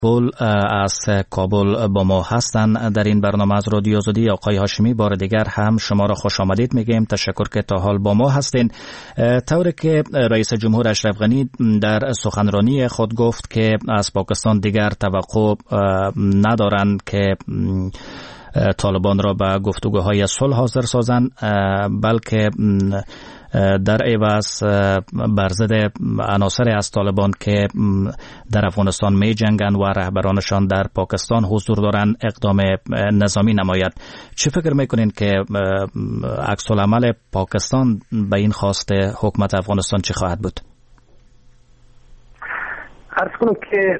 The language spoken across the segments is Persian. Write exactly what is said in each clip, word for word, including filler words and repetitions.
پول از کابل با ما هستند در این برنامه از رادیو آزادی. آقای هاشمی، بار دیگر هم شما را خوش آمدید میگیم. تشکر که تا حال با ما هستین. طوری که رئیس جمهور اشرف غنی در سخنرانی خود گفت که از پاکستان دیگر توقع ندارند که طالبان را به گفتگوهای صلح حاضر سازند، بلکه در عوض بر ضد عناصر از طالبان که در افغانستان می جنگند و رهبرانشان در پاکستان حضور دارند اقدام نظامی نماید. چه فکر میکنین که عکس العمل پاکستان به این خواست حکومت افغانستان چه خواهد بود؟ عرض کنم که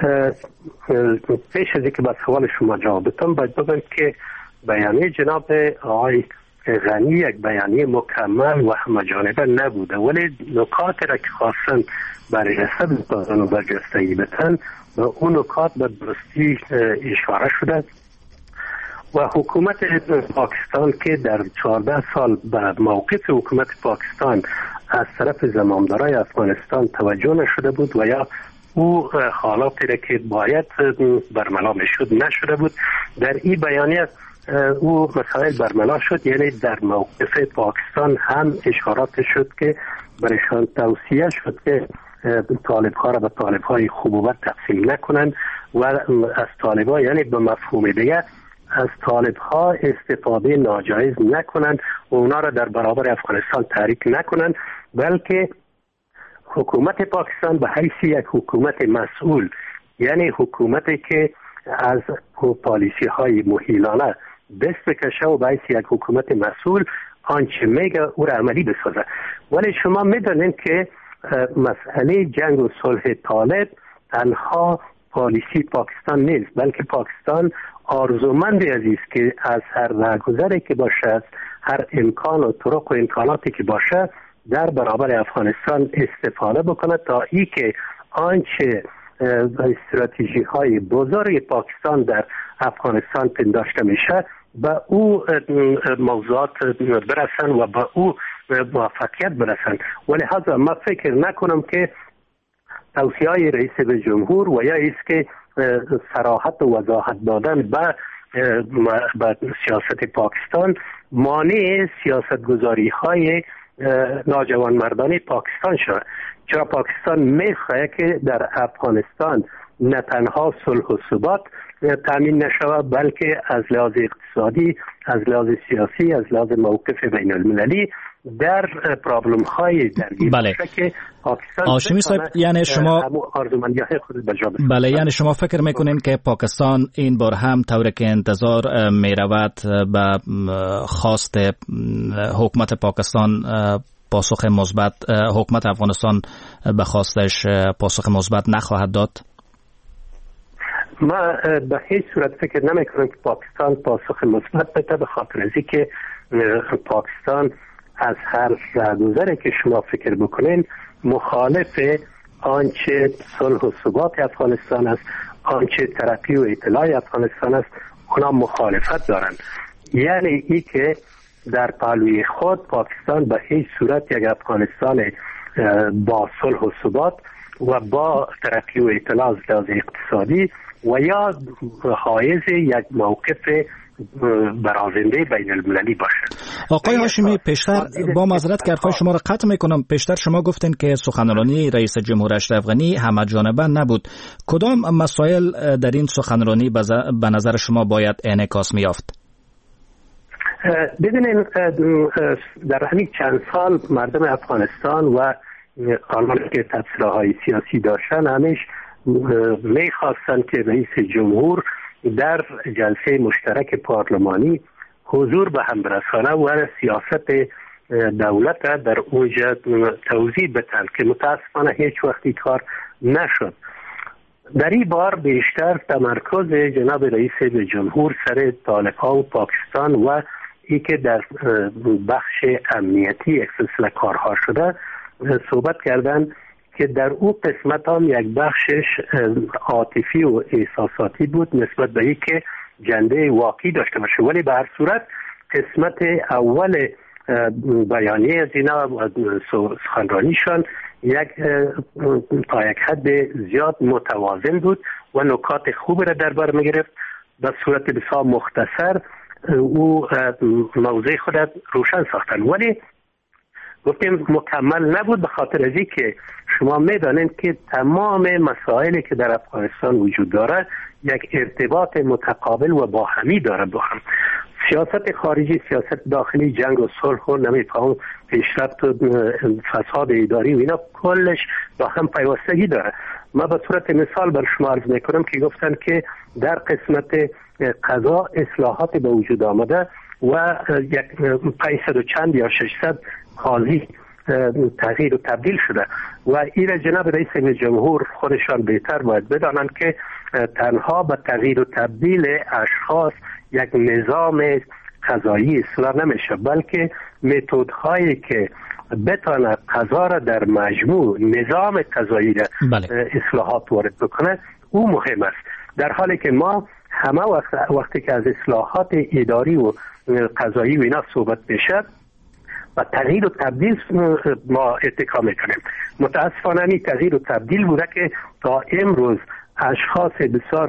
پیش از اینکه به سوال شما جواب بدم باید بگم که بیانیه جناب آقای غنی یک بیانیه مکمل و همه‌جانبه نبوده، ولی نکاتی را که خواستن برای رسد بازن و برجستگی بتن و اون نکات به درستی اشاره شده و حکومت پاکستان که در چهارده سال به موقف حکومت پاکستان از طرف زمامدارای افغانستان توجه نشده بود و یا او حالاتی را که باید برملا میشد نشده بود، در این بیانیه او مسائل برملا شد. یعنی در موقف پاکستان هم اشارات شد که برشان توصیه شد که طالب ها را به طالب های خوبوبت تقسیم نکنند و از طالب ها، یعنی به مفهوم دیگه از طالب ها استفاده ناجایز نکنند و اونا را در برابر افغانستان تحریک نکنند، بلکه حکومت پاکستان به حیث یک حکومت مسئول، یعنی حکومتی که از پالیسی های مهیلانه دست بکشه و به حیث یک حکومت مسئول آنچه میگه او را عملی بسازه. ولی شما میدونین که مسئله جنگ و صلح طالب تنها پالیسی پاکستان نیست، بلکه پاکستان آرزومند عزیز که از هر راهگذری که باشه، هر امکان و طرق و امکاناتی که باشه در برابر افغانستان استفاده بکنه تا ای که آنچه استراتژی های بزرگ پاکستان در افغانستان پنداشته میشه به او موضوعات برسن و به او موفقیت برسن. ولی لحاظا ما فکر نکنم که توصیه های رئیس جمهور و یا ایست که صراحت و وضاحت دادن به به سیاست پاکستان مانع سیاست گذاری های ناجوان مردانی پاکستان شد. چرا پاکستان میخواه که در افغانستان نه تنها صلح و ثبات تامین نشود، بلکه از لحاظ اقتصادی، از لحاظ سیاسی، از لحاظ موقف بین المللی در پرابلم های درگیر بله. که پاکستان هاشمی صاحب، یعنی شما بله یعنی شما فکر میکنین که پاکستان این بار هم طوری که انتظار میرود به خواست حکومت پاکستان پاسخ مثبت، حکومت افغانستان به خواستش پاسخ مثبت نخواهد داد؟ ما به هیچ صورت فکر نمی کنم که پاکستان پاسخ مثبت بده، به خاطر از اینکه پاکستان از هر راهگذری که شما فکر بکنین مخالف آنچه صلح و ثبات افغانستان است، آنچه ترقی و اطلاع افغانستان است، اونا مخالفت دارند. یعنی ای که در پهلوی خود پاکستان به هیچ صورت یک افغانستان با صلح و ثبات و با ترقی و اطلاع از لحاظ اقتصادی و یا حائز یک موقف برازنده بین المللی باشه. آقای هاشمی، پیشتر با معذرت که حرفای شما را قطع میکنم، پیشتر شما گفتین که سخنرانی رئیس جمهور اشرف غنی همه جانبه نبود. کدام مسائل در این سخنرانی به نظر شما باید انعکاس میافت؟ ببینید در همین چند سال مردم افغانستان و آنان که تفسیرهای سیاسی داشتن همیش میخواستن که رئیس جمهور در جلسه مشترک پارلمانی حضور به هم برسانه و سیاست دولت در اونجا توضیح بدن که متاسفانه هیچ وقتی کار نشد. در این بار بیشتر تمرکز جناب رئیس جمهور سر طالب‌ها و پاکستان و ای که در بخش امنیتی اختصاص کارها شده صحبت کردن که در او قسمت هم یک بخشش عاطفی و احساساتی بود نسبت به ای که جنبه واقعی داشته باشه، ولی به هر صورت قسمت اول بیانیه از اینا سخنرانیشان یک تا یک حد زیاد متوازن بود و نکات خوب را در بر میگرفت. به صورت بسیار مختصر او موضوع خود روشن ساختن، ولی گفتیم مکمل نبود به خاطر ازی که شما میدانید که تمام مسائلی که در افغانستان وجود داره یک ارتباط متقابل و باهمی داره با هم. سیاست خارجی، سیاست داخلی، جنگ و صلح و نمیفهم پیشرفت و فساد اداری و اینا کلش با هم پیوستگی داره. ما به صورت مثال بر شما عرض میکنم که گفتن که در قسمت قضا اصلاحات به وجود آمده و یک پانصد و چند یا ششصد قاضی تغییر و تبدیل شده و این جناب رئیس جمهور خودشان بهتر باید بدانند که تنها به تغییر و تبدیل اشخاص یک نظام قضایی اصلاح نمیشه، بلکه متدهایی که بتونه قضا را در مجموع نظام قضایی را بله. اصلاحات وارد بکنه او مهم است. در حالی که ما همه وقت وقتی که از اصلاحات اداری و قضایی و اینا صحبت بشه و تغییر و تبدیل ما اتکا میکنیم. متاسفانه این تغییر و تبدیل بوده که تا امروز اشخاص بسیار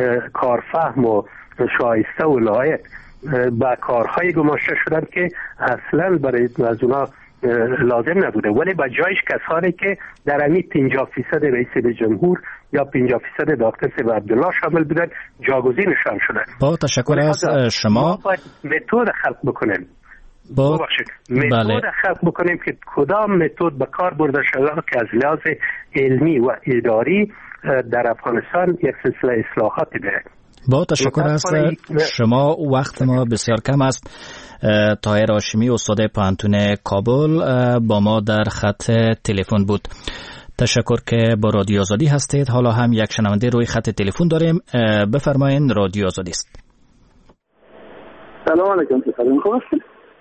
کارفهم و شایسته و لایق با کارهای گماشته شدن که اصلا برای از اونا لازم نبوده، ولی با جایش کسانی که در امی پنجاه فیصد رئیس جمهور یا پنجاه فیصد دکتر سیب عبدالله شامل بودن جاگزینشان شدن. با تشکر از شما. متد خلق بکنیم با متد بله. خلق بکنیم که کدام متد به کار برده شود که از لحاظ علمی و اداری در افغانستان یک سلسله اصلاحاتی بره. با تشکر از شما. وقت ما بسیار کم است. طاهر هاشمی استاد پانتون کابل با ما در خط تلفن بود. تشکر که با رادیو آزادی هستید. حالا هم یک شنونده روی خط تلفن داریم. بفرمایید، رادیو آزادی است. سلام علیکم. سلام خوب هستید؟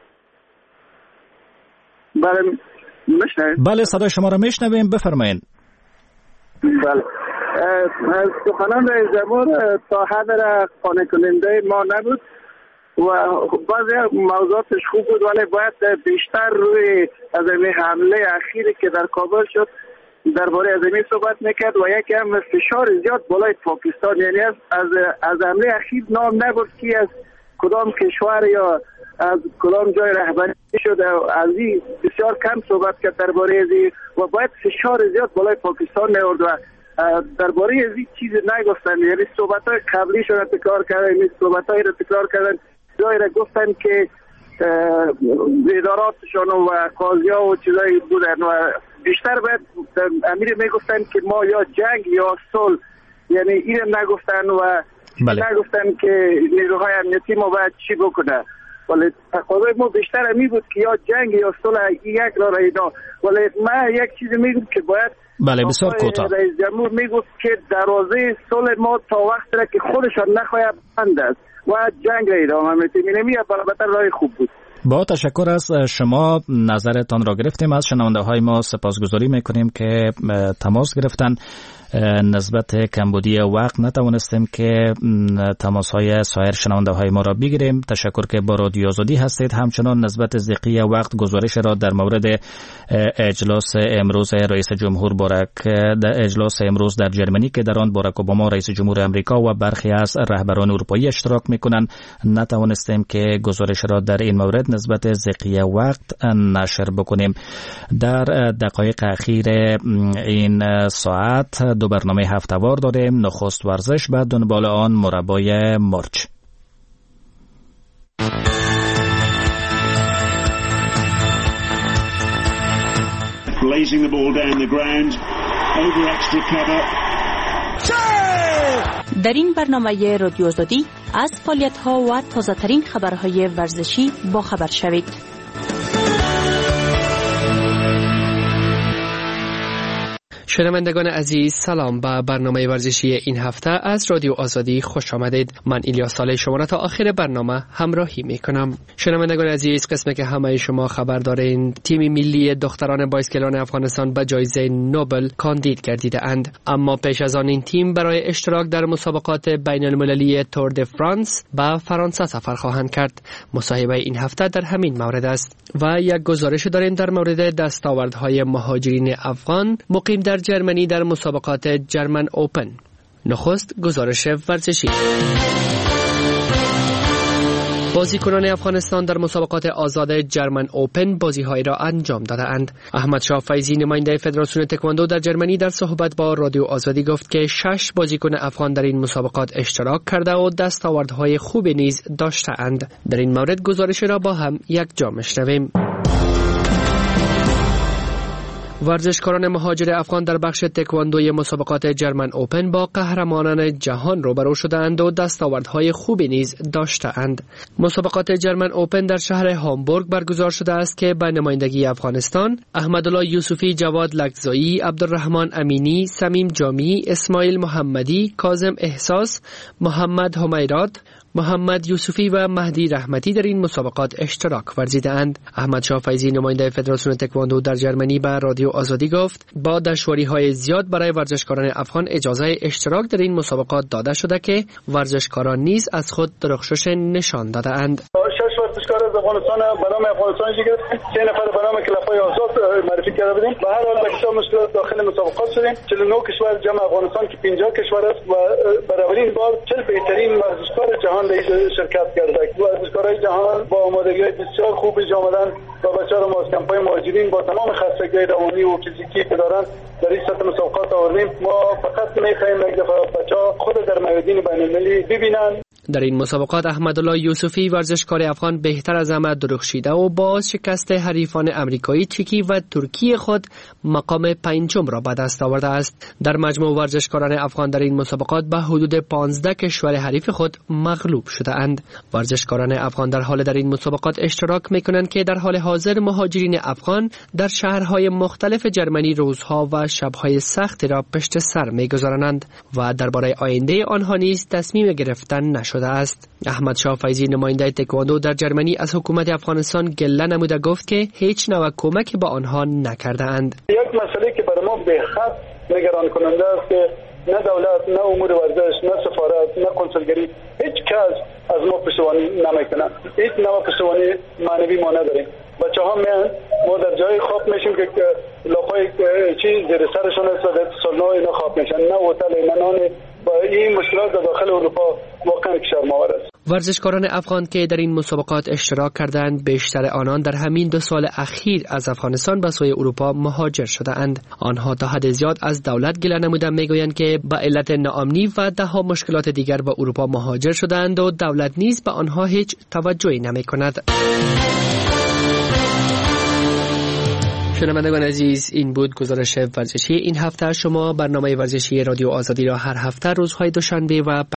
بله میشنوید؟ بله صدای شما را میشنویم، بفرمایید. بله سخنان رئیس جمهور تا حد را قانع کننده ما نبود و بعضی موضوعاتش خوب بود، ولی باید بیشتر روی از این حمله اخیری که در کابل شد درباره از این صحبت میکرد و یکی هم فشار زیاد بالای پاکستان، یعنی از از حمله اخیر نام نبود که از کدام کشور یا از کدام جای رهبری شده، از این بسیار کم صحبت کرد درباره از و باید فشار زیاد بالای پاکستان میورد و درباره از این چیز نگفتن، یعنی صحبت‌های قبلیشون رو تکرار کردن، این صحبت‌های رو تکرار کردن، جایی را گفتن که اداراتشون و قاضی‌ها و چیزایی بودن و بیشتر باید امیر میگفتن که ما یا جنگ یا صلح، یعنی این نگفتن و بله. نگفتن که نیروهای امنیتی ما باید چی بکنه، ولی تقاضای ما بیشتر امی بود که یا جنگ یا صلح یک را اینا، ولی من یک چیزی میگم که باید بله بسیار کوتاه. رئیس جمهور میگفت که دروازه صلح ما تا وقت را که خودشان نخواهد بند است و جنگ را ادامه میتیم، اینمی البته راه خوب بود. با تشکر از شما، نظرتان را گرفتیم. از شنونده های ما سپاسگزاری میکنیم که تماس گرفتن. نسبت کمبودی وقت نتوانستیم که تماس های سایر شنونده های ما را بگیریم. تشکر که با رادیو آزادی هستید. همچنان نسبت ضیقی وقت گزارش را در مورد اجلاس امروز رئیس جمهور باراک در اجلاس امروز در جرمنی که در آن باراک اوباما رئیس جمهور امریکا و برخی از رهبران اروپایی اشتراک میکنند نتوانستیم که گزارش را در این مورد نسبت ضیقی وقت نشر بکنیم. در دقایق اخیر این ساعت دو برنامه هفته‌وار داریم. نخست ورزش، بعد دنبال آن مربای مرچ. Blazing the ball down the ground over extra cover. در این برنامه رادیو آزادی از فعالیت‌ها و تازه‌ترین خبرهای ورزشی با خبر شوید. شنوندگان عزیز، سلام به برنامه ورزشی این هفته از رادیو آزادی خوش آمدید. من ایلیاس صالح شما را تا آخر برنامه همراهی می کنم. شنوندگان عزیز، قسمی که همه شما خبر دارین، تیم ملی دختران بایسکلان افغانستان به جایزه نوبل کاندید گردیده اند. اما پیش از آن این تیم برای اشتراک در مسابقات بین المللی تور د فرانس به فرانسه سفر خواهند کرد. مصاحبه این هفته در همین مورد است. و یک گزارش داریم در مورد دستاوردهای مهاجرین افغان مقیم در جرمنی در مسابقات جرمن اوپن. نخست گزارش ورزشی. بازیکنان افغانستان در مسابقات آزاد جرمن اوپن بازی‌های را انجام دادند. احمد شاه فیضی نماینده فدراسیون تکواندو در جرمنی در صحبت با رادیو آزادی گفت که شش بازیکن افغان در این مسابقات اشتراک کرده و دستاوردهای خوبی نیز داشته‌اند. در این مورد گزارش را با هم یک جا می‌شنویم. ورزشکاران مهاجر افغان در بخش تکواندوی مسابقات جرمن اوپن با قهرمانان جهان روبرو شدند و دستاوردهای خوبی نیز داشته‌اند. مسابقات جرمن اوپن در شهر هامبورگ برگزار شده است که به نمایندگی افغانستان احمدالله یوسفی، جواد لکزایی، عبدالرحمن امینی، سمیم جامی، اسماعیل محمدی، کاظم احساس، محمد همیرات، محمد یوسفی و مهدی رحمتی در این مسابقات اشتراک ورزیدند. احمد شاه فیضی نماینده فدراسیون تکواندو در جرمنی به رادیو آزادی گفت با دشواری‌های زیاد برای ورزشکاران افغان اجازه اشتراک در این مسابقات داده شده که ورزشکاران نیز از خود درخشش نشان داده‌اند. شش ورزشکار از افغانستان به نام افغانستان گرفتیم، سه نفر به نام کلافای آزاد معرفی کرده بودیم. به هر حال بسیار مشکلات داخل مسابقات شدیم. چهل و نه کشور جمع افغانستان که پنجاه کشور است و برای اولین بار چهل بهترین ورزشکار جهان در شرکت کرده. ورزشکارای جهان با آمادگی بسیار خوب آمدن و بچه‌ها ما از کمپای مهاجرین با تمام خستگی روانی و فیزیکی که دارن در این سطح مسابقات آوردیم. ما فقط می‌خوایم یک دفعه بچه‌ها خود در میادین بین‌المللی ببینن. در این مسابقات احمدالله یوسفی ورزشکار افغان بهتر از همه درخشیده و با شکست حریفان امریکایی، چکی و ترکی خود مقام پنجم را به دست آورده است. در مجموع ورزشکاران افغان در این مسابقات به حدود پانزده کشور حریف خود مغلوب شده اند. ورزشکاران افغان در حال در این مسابقات اشتراک می‌کنند که در حال حاضر مهاجرین افغان در شهرهای مختلف جرمنی روزها و شب‌های سختی را پشت سر می‌گذرانند و درباره آینده آنها نیز تصمیم گرفتن نشده است. احمد شاه فیضی نماینده تکواندو در جرمنی از حکومت افغانستان گله نموده گفت که هیچ نوع کمکی به آنها نکرده اند. یک مسئله که برای ما به حد نگران کننده است که نه دولت، نه امور ورزش، نه سفارت، نه کنسولگری هیچ کس از ما پشتیبانی نمیکنه. هیچ نوع پشتیبانی معنوی ما نداریم. بچه‌ها میان ما در جای خواب میشیم که لپای چیز زیر سرشون است و در سالنا اینا خواب میشن، نه هتل، نه نان. با این مشکلات در داخل اروپا واقعا شرم‌آور است. ورزشکاران افغان که در این مسابقات اشتراک کردند بیشتر آنان در همین دو سال اخیر از افغانستان به سوی اروپا مهاجر شده‌اند. آنها تا حد زیاد از دولت گله نموده میگویند که به علت ناامنی و ده‌ها مشکلات دیگر به اروپا مهاجر شده‌اند و دولت نیز به آنها هیچ توجهی نمی‌کند. شنوندگان عزیز، این بود گزارش ورزشی این هفته. شما برنامه ورزشی رادیو آزادی را هر هفته روزهای دوشنبه و